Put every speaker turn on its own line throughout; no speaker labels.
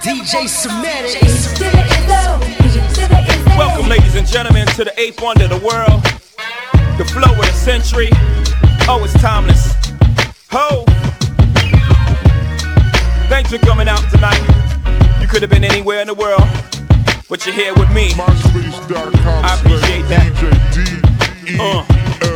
DJ Semitic.
Welcome, ladies and gentlemen, to the eighth wonder of the world, the flow of the century. Oh, it's timeless. Ho! Thanks for coming out tonight. You could have been anywhere in the world, but you're here with me. I appreciate that.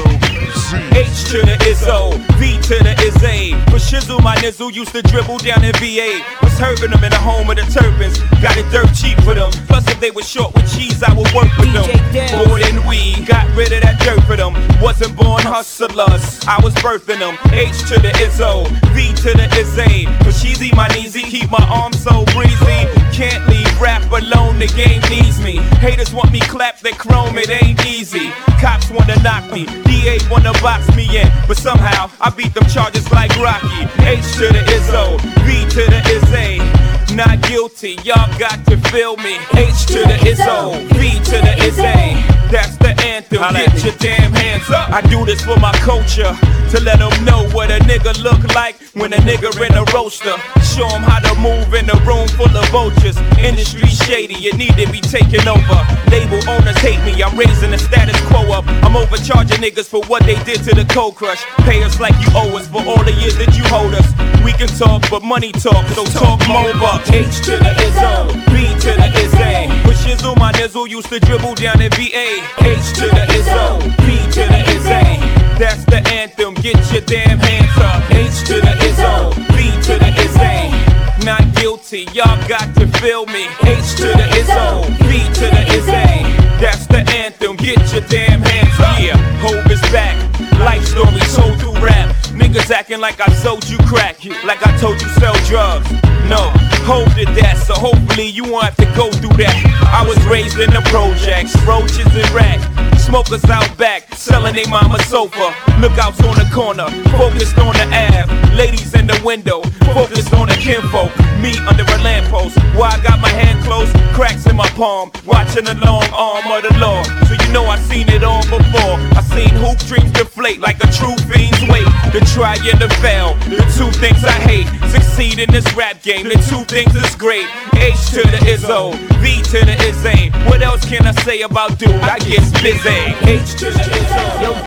H to the Izzo, V to the Izzy. But Shizzle, my nizzle, used to dribble down in VA. Was herbing them in the home of the Turbans. Got it dirt cheap for them. Plus, if they were short with cheese, I would work with them. More than we got rid of that dirt for them. Wasn't born hustlers, I was birthing them. H to the Izzo, V to the Izzy. But Sheezy, my kneesy, keep my arms so breezy. Can't leave rap alone, the game needs me. Haters want me clap their chrome, it ain't easy. Cops wanna knock me, DA wanna box me in, but somehow I beat them charges like Rocky. H to the Izzo, V to the Izzy. Not guilty, y'all got to feel me. H to the Izzo, V to the Izzy. That's the anthem, get your damn hands up. I do this for my culture, to let them know what a nigga look like when a nigga in a roaster. Show them how to move in a room full of vultures. Industry shady, it need to be taken over. Label owners hate me, I'm raising the status quo up. I'm overcharging niggas for what they did to the Cold Crush. Pay us like you owe us for all the years that you hold us. We can talk, but money talk, so talk more bucks. H to the Izzo, B to the Izzy. But Shizzle, my nizzle, used to dribble down in VA. H to the Izzo, B to the Izzy. That's the anthem, get your damn hands up. H to the Izzo, B to the Izzy. Not guilty, y'all got to feel me. H to the Izzo, B to the Izzy. That's the anthem, get your damn hands up. Yeah, Hope is back, life story told through rap. Niggas acting like I sold you crack, like I told you sell drugs. No, Hope did that, so hopefully you won't have to go through that. I was raised in the projects, roaches and rat. Smokers out back, selling they mama sofa. Lookouts on the corner, focused on the Ave. Ladies in the window, focused on the kinfolk. Me under a lamppost, while I got my hand closed, cracks in my palm, watching the long arm of the law. So you know I seen it all before. I seen hoop dreams deflate like a true fiend's weight. The try and the fail, the two things I hate. Succeed in this rap game, the two things is great. H to the Izzo, V to the Izzy. What else can I say about dude? I get busy. H to the Izzo.